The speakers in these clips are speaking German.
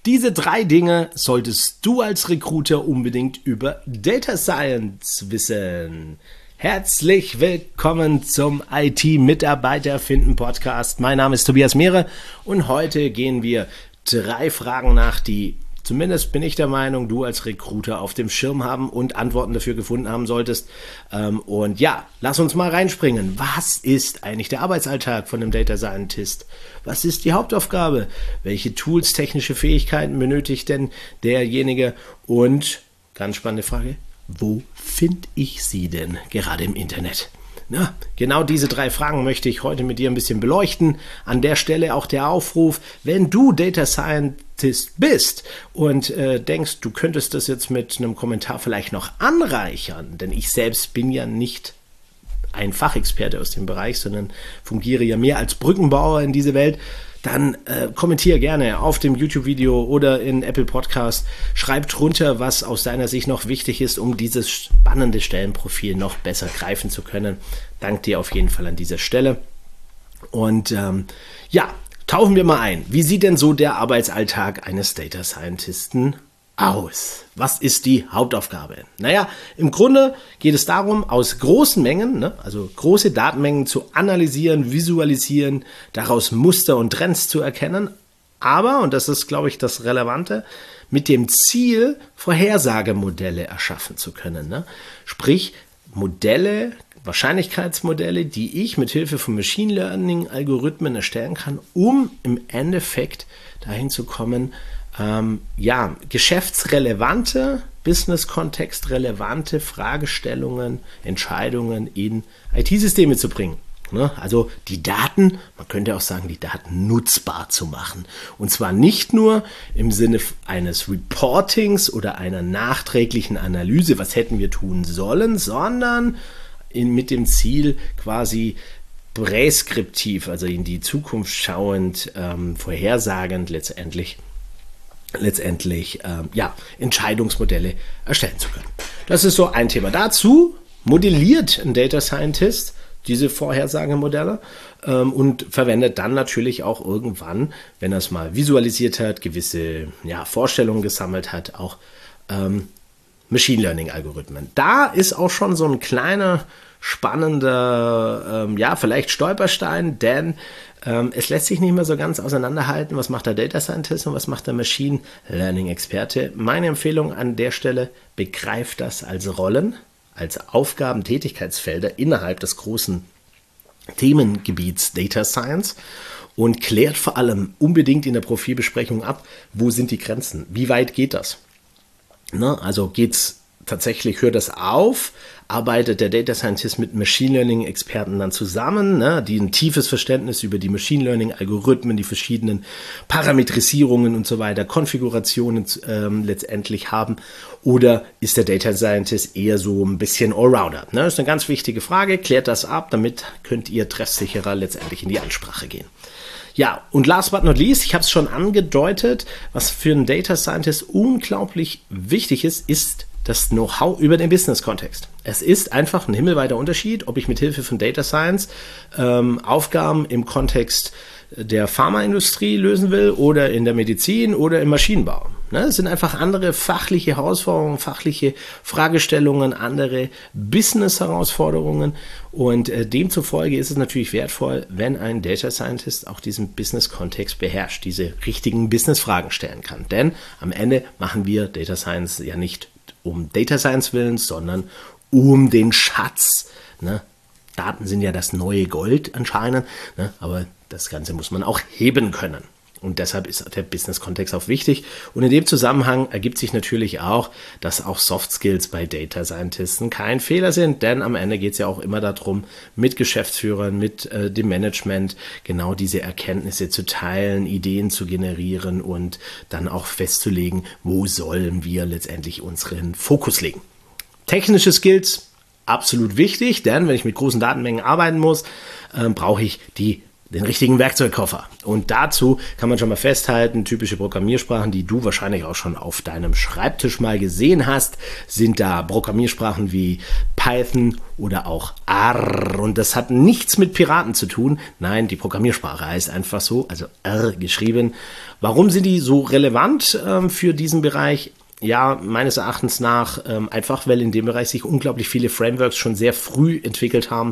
Diese 3 Dinge solltest du als Recruiter unbedingt über Data Science wissen. Herzlich willkommen zum IT-Mitarbeiter finden Podcast. Mein Name ist Tobias Mehre und heute gehen wir 3 Fragen nach, die zumindest bin ich der Meinung, du als Recruiter auf dem Schirm haben und Antworten dafür gefunden haben solltest. Und ja, lass uns mal reinspringen. Was ist eigentlich der Arbeitsalltag von einem Data Scientist? Was ist die Hauptaufgabe? Welche Tools, technische Fähigkeiten benötigt denn derjenige? Und, ganz spannende Frage, wo finde ich sie denn gerade im Internet? Na, genau diese 3 Fragen möchte ich heute mit dir ein bisschen beleuchten. An der Stelle auch der Aufruf, wenn du Data Scientist bist und denkst, du könntest das jetzt mit einem Kommentar vielleicht noch anreichern, denn ich selbst bin ja nicht ein Fachexperte aus dem Bereich, sondern fungiere ja mehr als Brückenbauer in diese Welt, dann kommentiere gerne auf dem YouTube-Video oder in Apple Podcast. Schreib drunter, was aus deiner Sicht noch wichtig ist, um dieses spannende Stellenprofil noch besser greifen zu können. Danke dir auf jeden Fall an dieser Stelle. Und ja, tauchen wir mal ein. Wie sieht denn so der Arbeitsalltag eines Data Scientisten aus? Was ist die Hauptaufgabe? Naja, im Grunde geht es darum, aus großen Mengen, also große Datenmengen zu analysieren, visualisieren, daraus Muster und Trends zu erkennen, aber, und das ist, glaube ich, das Relevante, mit dem Ziel, Vorhersagemodelle erschaffen zu können. Sprich, Modelle, Wahrscheinlichkeitsmodelle, die ich mit Hilfe von Machine Learning Algorithmen erstellen kann, um im Endeffekt dahin zu kommen, geschäftsrelevante, business-kontextrelevante Fragestellungen, Entscheidungen in IT-Systeme zu bringen. Also die Daten, man könnte auch sagen, die Daten nutzbar zu machen. Und zwar nicht nur im Sinne eines Reportings oder einer nachträglichen Analyse, was hätten wir tun sollen, sondern mit dem Ziel quasi präskriptiv, also in die Zukunft schauend, vorhersagend letztendlich Entscheidungsmodelle erstellen zu können. Das ist so ein Thema. Dazu modelliert ein Data Scientist diese Vorhersagemodelle und verwendet dann natürlich auch irgendwann, wenn er es mal visualisiert hat, gewisse Vorstellungen gesammelt hat, auch Machine Learning Algorithmen. Da ist auch schon so ein kleiner spannender, vielleicht Stolperstein, denn es lässt sich nicht mehr so ganz auseinanderhalten, was macht der Data Scientist und was macht der Machine Learning Experte. Meine Empfehlung an der Stelle, begreift das als Rollen, als Aufgaben, Tätigkeitsfelder innerhalb des großen Themengebiets Data Science und klärt vor allem unbedingt in der Profilbesprechung ab, wo sind die Grenzen, wie weit geht das? Also hört das auf, arbeitet der Data Scientist mit Machine Learning Experten dann zusammen, die ein tiefes Verständnis über die Machine Learning Algorithmen, die verschiedenen Parametrisierungen und so weiter, Konfigurationen letztendlich haben, oder ist der Data Scientist eher so ein bisschen Allrounder? Das ist eine ganz wichtige Frage, klärt das ab, damit könnt ihr treffsicherer letztendlich in die Ansprache gehen. Ja, und last but not least, ich habe es schon angedeutet, was für einen Data Scientist unglaublich wichtig ist, ist das Know-how über den Business-Kontext. Es ist einfach ein himmelweiter Unterschied, ob ich mit Hilfe von Data Science Aufgaben im Kontext der Pharmaindustrie lösen will oder in der Medizin oder im Maschinenbau. Es sind einfach andere fachliche Herausforderungen, fachliche Fragestellungen, andere Business-Herausforderungen und demzufolge ist es natürlich wertvoll, wenn ein Data Scientist auch diesen Business-Kontext beherrscht, diese richtigen Business-Fragen stellen kann. Denn am Ende machen wir Data Science ja nicht um Data Science willens, sondern um den Schatz. Daten sind ja das neue Gold anscheinend, aber das Ganze muss man auch heben können. Und deshalb ist der Business-Kontext auch wichtig. Und in dem Zusammenhang ergibt sich natürlich auch, dass auch Soft Skills bei Data Scientisten kein Fehler sind, denn am Ende geht es ja auch immer darum, mit Geschäftsführern, mit dem Management genau diese Erkenntnisse zu teilen, Ideen zu generieren und dann auch festzulegen, wo sollen wir letztendlich unseren Fokus legen. Technische Skills, absolut wichtig, denn wenn ich mit großen Datenmengen arbeiten muss, brauche ich die den richtigen Werkzeugkoffer. Und dazu kann man schon mal festhalten, typische Programmiersprachen, die du wahrscheinlich auch schon auf deinem Schreibtisch mal gesehen hast, sind da Programmiersprachen wie Python oder auch R. Und das hat nichts mit Piraten zu tun. Nein, die Programmiersprache heißt einfach so, also R geschrieben. Warum sind die so relevant für diesen Bereich? Ja, meines Erachtens nach einfach, weil in dem Bereich sich unglaublich viele Frameworks schon sehr früh entwickelt haben,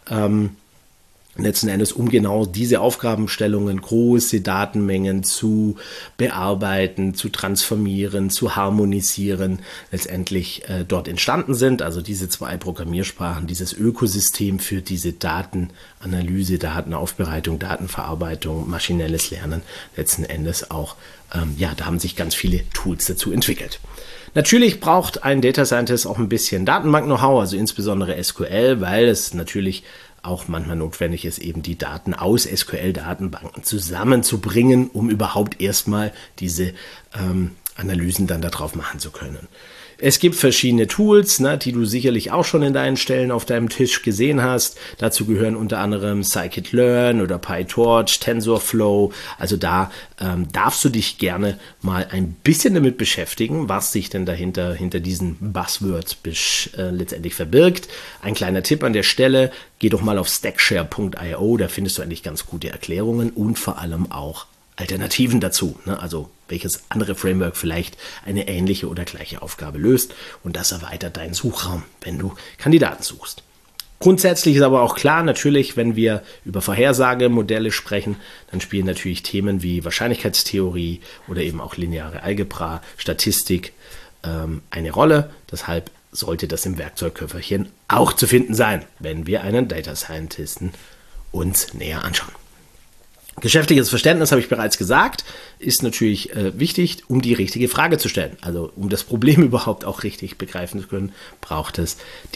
letzten Endes, um genau diese Aufgabenstellungen, große Datenmengen zu bearbeiten, zu transformieren, zu harmonisieren, letztendlich dort entstanden sind. Also diese zwei Programmiersprachen, dieses Ökosystem für diese Datenanalyse, Datenaufbereitung, Datenverarbeitung, maschinelles Lernen, letzten Endes auch, da haben sich ganz viele Tools dazu entwickelt. Natürlich braucht ein Data Scientist auch ein bisschen Datenbank-Know-how, also insbesondere SQL, weil es natürlich auch manchmal notwendig ist, eben die Daten aus SQL-Datenbanken zusammenzubringen, um überhaupt erstmal diese Analysen dann darauf machen zu können. Es gibt verschiedene Tools, die du sicherlich auch schon in deinen Stellen auf deinem Tisch gesehen hast. Dazu gehören unter anderem Scikit-Learn oder PyTorch, TensorFlow. Also da darfst du dich gerne mal ein bisschen damit beschäftigen, was sich denn hinter diesen Buzzwords letztendlich verbirgt. Ein kleiner Tipp an der Stelle, geh doch mal auf stackshare.io, da findest du eigentlich ganz gute Erklärungen und vor allem auch Alternativen dazu, also welches andere Framework vielleicht eine ähnliche oder gleiche Aufgabe löst, und das erweitert deinen Suchraum, wenn du Kandidaten suchst. Grundsätzlich ist aber auch klar, natürlich, wenn wir über Vorhersagemodelle sprechen, dann spielen natürlich Themen wie Wahrscheinlichkeitstheorie oder eben auch lineare Algebra, Statistik eine Rolle. Deshalb sollte das im Werkzeugköfferchen auch zu finden sein, wenn wir einen Data Scientisten uns näher anschauen. Geschäftliches Verständnis, habe ich bereits gesagt, ist natürlich wichtig, um die richtige Frage zu stellen. Also um das Problem überhaupt auch richtig begreifen zu können, braucht es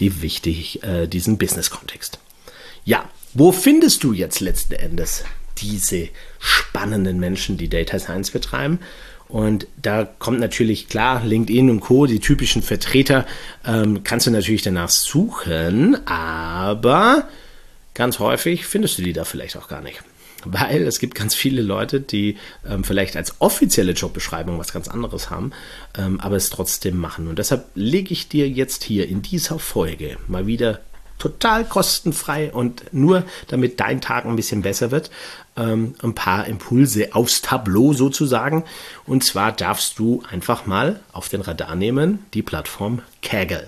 diesen Business-Kontext. Ja, wo findest du jetzt letzten Endes diese spannenden Menschen, die Data Science betreiben? Und da kommt natürlich klar, LinkedIn und Co., die typischen Vertreter, kannst du natürlich danach suchen, aber ganz häufig findest du die da vielleicht auch gar nicht. Weil es gibt ganz viele Leute, die vielleicht als offizielle Jobbeschreibung was ganz anderes haben, aber es trotzdem machen. Und deshalb lege ich dir jetzt hier in dieser Folge mal wieder total kostenfrei und nur damit dein Tag ein bisschen besser wird, ein paar Impulse aufs Tableau sozusagen. Und zwar darfst du einfach mal auf den Radar nehmen die Plattform Kaggle.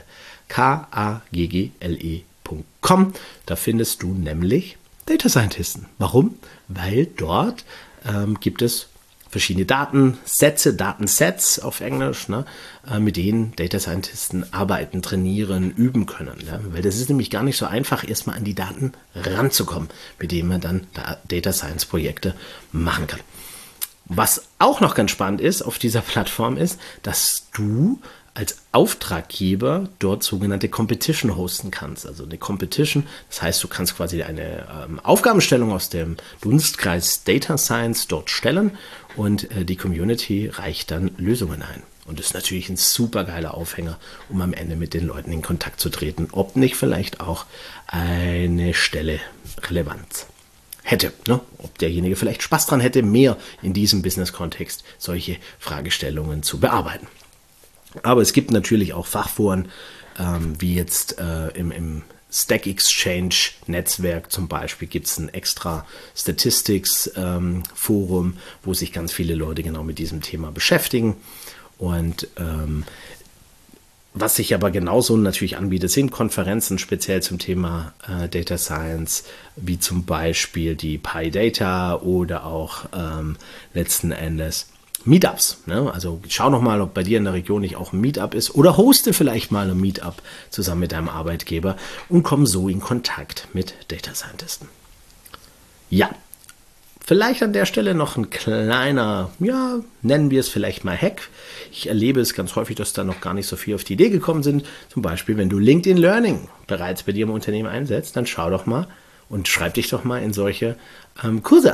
Kaggle.com. Da findest du nämlich Data Scientisten. Warum? Weil dort gibt es verschiedene Datensets auf Englisch, mit denen Data Scientisten arbeiten, trainieren, üben können. Ja? Weil das ist nämlich gar nicht so einfach, erstmal an die Daten ranzukommen, mit denen man dann Data Science Projekte machen kann. Was auch noch ganz spannend ist auf dieser Plattform ist, dass du als Auftraggeber dort sogenannte Competition hosten kannst. Also eine Competition, das heißt, du kannst quasi eine Aufgabenstellung aus dem Dunstkreis Data Science dort stellen und die Community reicht dann Lösungen ein. Und das ist natürlich ein super geiler Aufhänger, um am Ende mit den Leuten in Kontakt zu treten, ob nicht vielleicht auch eine Stelle Relevanz hätte, ob derjenige vielleicht Spaß dran hätte, mehr in diesem Business-Kontext solche Fragestellungen zu bearbeiten. Aber es gibt natürlich auch Fachforen, wie jetzt im Stack Exchange Netzwerk zum Beispiel gibt es ein extra Statistics Forum, wo sich ganz viele Leute genau mit diesem Thema beschäftigen. Und was sich aber genauso natürlich anbietet, sind Konferenzen speziell zum Thema Data Science, wie zum Beispiel die PyData oder auch letzten Endes Meetups. Also schau noch mal, ob bei dir in der Region nicht auch ein Meetup ist oder hoste vielleicht mal ein Meetup zusammen mit deinem Arbeitgeber und komm so in Kontakt mit Data Scientisten. Ja, vielleicht an der Stelle noch ein kleiner, nennen wir es vielleicht mal Hack. Ich erlebe es ganz häufig, dass da noch gar nicht so viel auf die Idee gekommen sind. Zum Beispiel, wenn du LinkedIn Learning bereits bei dir im Unternehmen einsetzt, dann schau doch mal und schreib dich doch mal in solche Kurse an.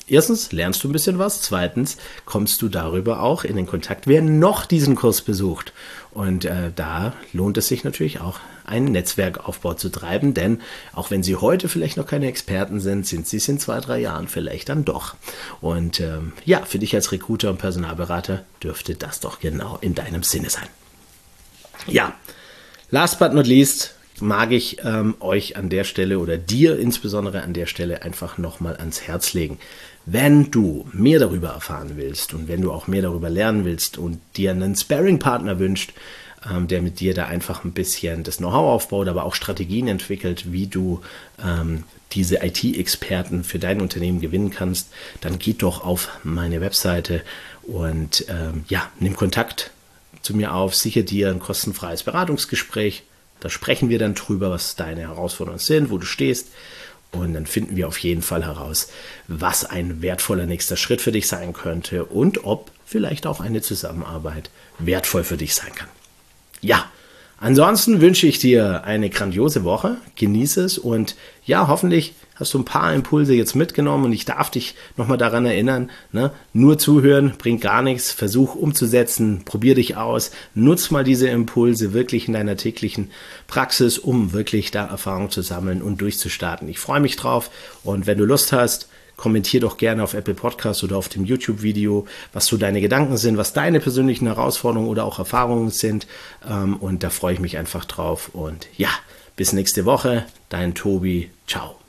Erstens lernst du ein bisschen was, zweitens kommst du darüber auch in den Kontakt, wer noch diesen Kurs besucht. Und da lohnt es sich natürlich auch, einen Netzwerkaufbau zu treiben, denn auch wenn Sie heute vielleicht noch keine Experten sind, sind Sie es in 2, 3 Jahren vielleicht dann doch. Und ja, für dich als Recruiter und Personalberater dürfte das doch genau in deinem Sinne sein. Ja, last but not least mag ich euch an der Stelle oder dir insbesondere an der Stelle einfach nochmal ans Herz legen. Wenn du mehr darüber erfahren willst und wenn du auch mehr darüber lernen willst und dir einen Sparring-Partner wünscht, der mit dir da einfach ein bisschen das Know-how aufbaut, aber auch Strategien entwickelt, wie du diese IT-Experten für dein Unternehmen gewinnen kannst, dann geh doch auf meine Webseite und ja, nimm Kontakt zu mir auf, sichere dir ein kostenfreies Beratungsgespräch. Da sprechen wir dann drüber, was deine Herausforderungen sind, wo du stehst. Und dann finden wir auf jeden Fall heraus, was ein wertvoller nächster Schritt für dich sein könnte und ob vielleicht auch eine Zusammenarbeit wertvoll für dich sein kann. Ja, ansonsten wünsche ich dir eine grandiose Woche, genieße es und ja, hoffentlich hast du ein paar Impulse jetzt mitgenommen und ich darf dich nochmal daran erinnern, ne? Nur zuhören bringt gar nichts, versuch umzusetzen, probier dich aus, nutz mal diese Impulse wirklich in deiner täglichen Praxis, um wirklich da Erfahrung zu sammeln und durchzustarten. Ich freue mich drauf und wenn du Lust hast, kommentier doch gerne auf Apple Podcasts oder auf dem YouTube-Video, was so deine Gedanken sind, was deine persönlichen Herausforderungen oder auch Erfahrungen sind und da freue ich mich einfach drauf und ja, bis nächste Woche, dein Tobi, ciao.